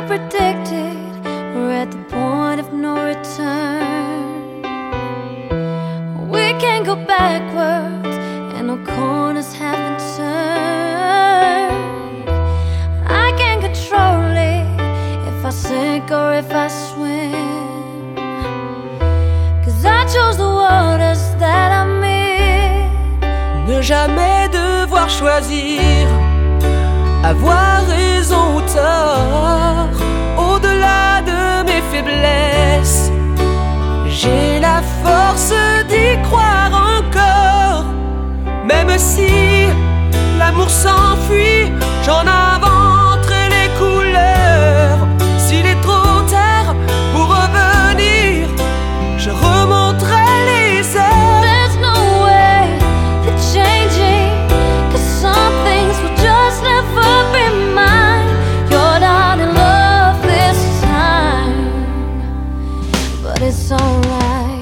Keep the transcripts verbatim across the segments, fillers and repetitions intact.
predicted, we're at the point of no return. We can't go backwards, and no corners have been turned. I can't control it, if I sink or if I swim, 'cause I chose the waters that I'm in. Ne jamais devoir choisir, avoir raison ou tort, au-delà de mes faiblesses, j'ai la force d'y croire encore. Même si l'amour s'enfuit, j'en inventerai les couleurs. S'il est trop tard pour revenir, je remonterai les heures. There's no way to changing, 'cause some things will just never be mine. You're not in love this time, but it's alright.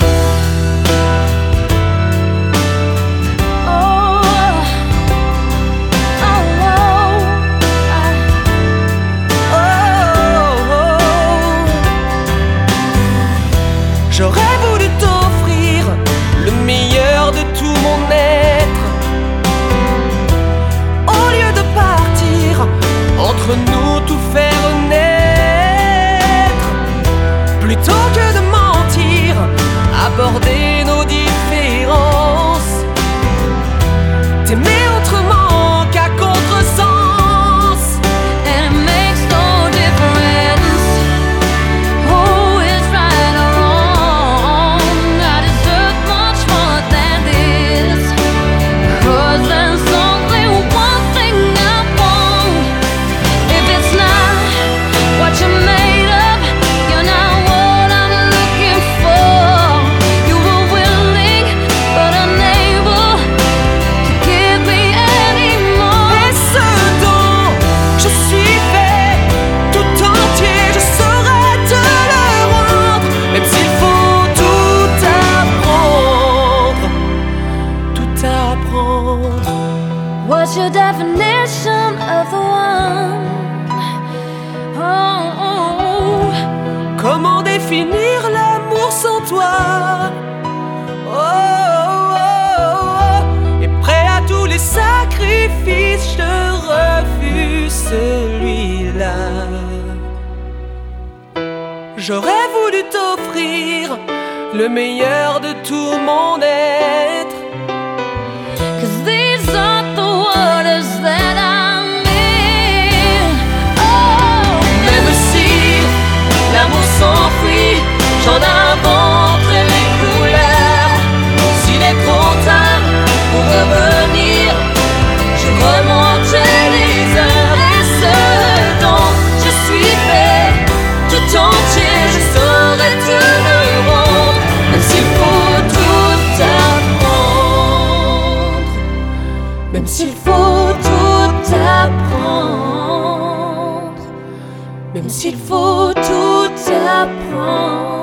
Oh, oh, oh, I- Oh, oh. J'aurais voulu t'offrir le meilleur de tout mon être, au lieu de partir, entre nous tout faire naître. Plutôt que de mentir, aborder nos différences, t'aimer autrement qu'à contresens. And it makes no difference who is right or wrong. I deserve much more than this, 'cause there's only one thing I want. If it's not what you're made of, you're not what I'm looking for. You were willing but unable to give me any more. Et ce dont je suis fait, tout entier, je saurais te le rendre. Même s'il faut tout apprendre, tout apprendre. What's your definition of the one? Oh, oh, oh. Comment définir l'amour sans toi? Oh, oh, oh, oh. Et prêt à tous les sacrifices, je refuse celui-là. J'aurais voulu t'offrir le meilleur de tout mon être, 'Cause these are the waters that I'm in. Oh, même si l'amour s'enfuit, j'en inventerai les couleurs. S'il est trop tard pour revenir, je remonterai les heures. Et ce dont je suis fait, tout entier, je saurais te le rendre. Même s'il faut tout apprendre, même s'il faut tout apprendre, même s'il faut tout apprendre.